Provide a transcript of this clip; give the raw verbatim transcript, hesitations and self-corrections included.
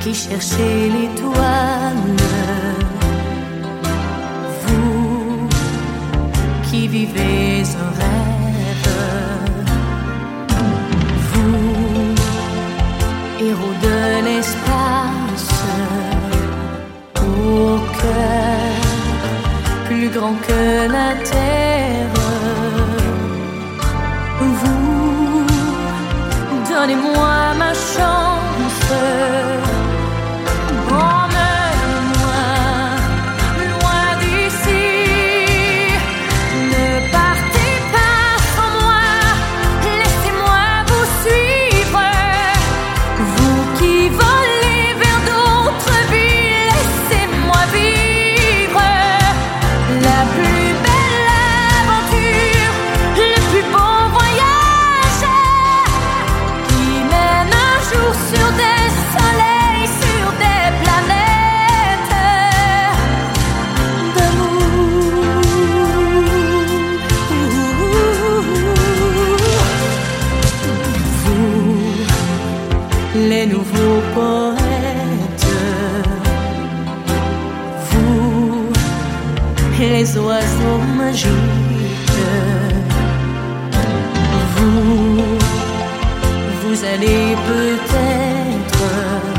qui cherchez l'étoile, vous qui vivez un rêve, vous, héros de l'espace, au cœur plus grand que la terre, vous, donnez-moi ma chance. Emmenez-moi loin d'ici. Ne partez pas sans moi, laissez-moi vous suivre. Vous qui volez vers d'autres vies, laissez-moi vivre la plus belle aventure, le plus beau voyage qui mène un jour sur des soleils, sur des planètes d'amour. Vous, les nouveaux poètes, vous, les oiseaux magiques, vous, vous allez peut-être